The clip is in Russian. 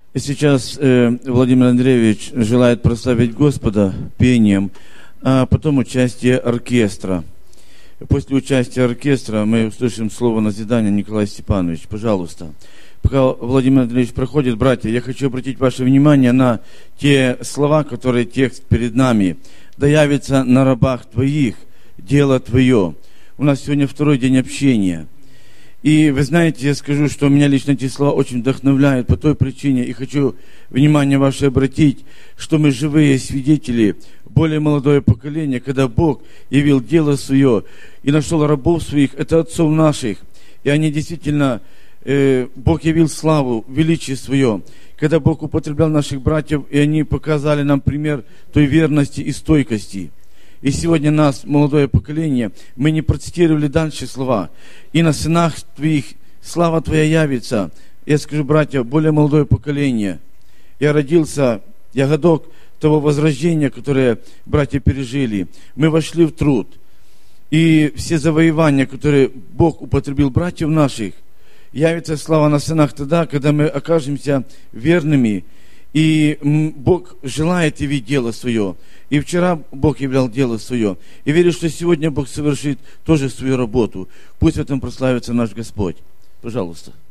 Сейчас Владимир Андреевич желает прославить Господа пением, а потом участие оркестра. После участия оркестра мы услышим слово назидания. Николай Степанович, пожалуйста. Пока Владимир Андреевич проходит, братья, я хочу обратить ваше внимание на те слова, которые текст перед нами. «Да явится на рабах твоих дело твое». У нас сегодня второй день общения. И вы знаете, я скажу, что меня лично эти слова очень вдохновляют по той причине, и хочу внимание ваше обратить, что мы живые свидетели, более молодое поколение, когда Бог явил дело свое и нашел рабов своих, это отцов наших, и они действительно, Бог явил славу, величие свое, когда Бог употреблял наших братьев, и они показали нам пример той верности и стойкости. И сегодня нас, молодое поколение, мы не процитировали дальше слова. «И на сынах твоих слава твоя явится». Я скажу, братья, более молодое поколение. Я родился, я годок того возрождения, которое братья пережили. Мы вошли в труд. И все завоевания, которые Бог употребил братьев наших, явится слава на сынах тогда, когда мы окажемся верными. И Бог желает явить дело свое. И вчера Бог являл дело свое. И верю, что сегодня Бог совершит тоже свою работу. Пусть в этом прославится наш Господь. Пожалуйста.